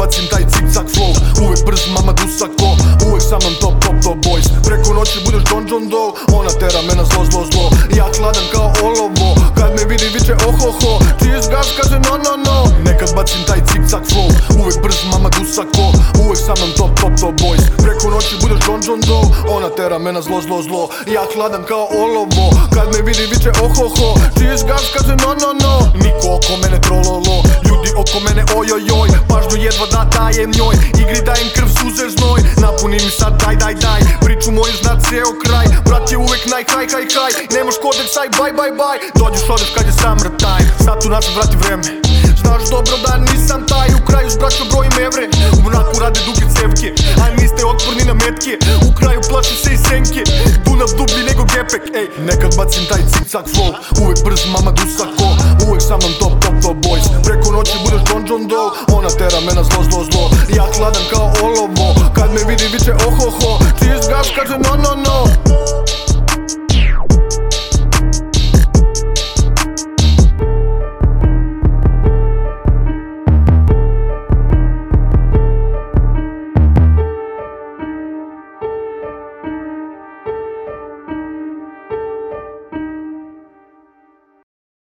bacim taj cik-cak flow, uvek brz mama dusako, uvek sa mnom top boys. Preko noći budeš John Doe, ona tera me na zlo. Ja hladan kao olovo, kad me vidi viče ohoho, cheese gas kaže no. Nekad bacim taj cik-cak flow, uvek brz mama dusako, uvek sa mnom top boys. Preko noći budeš John Doe, ona tera me na zlo. Ja hladan kao olovo, kad me vidi viče ohoho, cheese gas kaže no. Niko oko mene trololo, ljudi oko mene ojojoj, pažnju jedva da dajem njoj, igri dajem krv, suze, znoj, napuni mi sad daj, priču moju zna ceo kraj, brat je uvek haj, nemaš kodeks, aj bye, dođeš odeš kad je summer time, sad tu naše vrati vreme, znaš dobro da nisam taj, u kraju s braćom brojim evre, u mraku rade duge cevke, a niste otporni na metke, u kraju plaši se i senke, Dunav dublji nego gepek, ej. Nekad bacim taj cik-cak flow, uvek brz mama dusako, uvek sa mnom top boys. Preko noći budeš John Doe, ona tera me na zlo. Ja hladan kao olovo, kad me vidi viče ohoho, cheese gas kaže no.